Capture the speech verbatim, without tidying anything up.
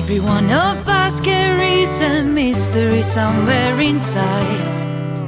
Every one of us carries a mystery somewhere inside.